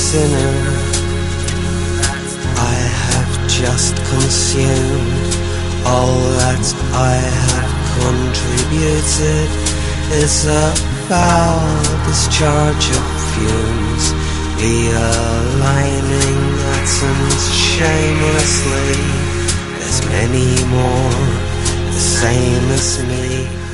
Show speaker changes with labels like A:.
A: sinner. I have just consumed all that I have contributed. Is a foul discharge of fumes, realigning atoms shamelessly. There's many more the same as me.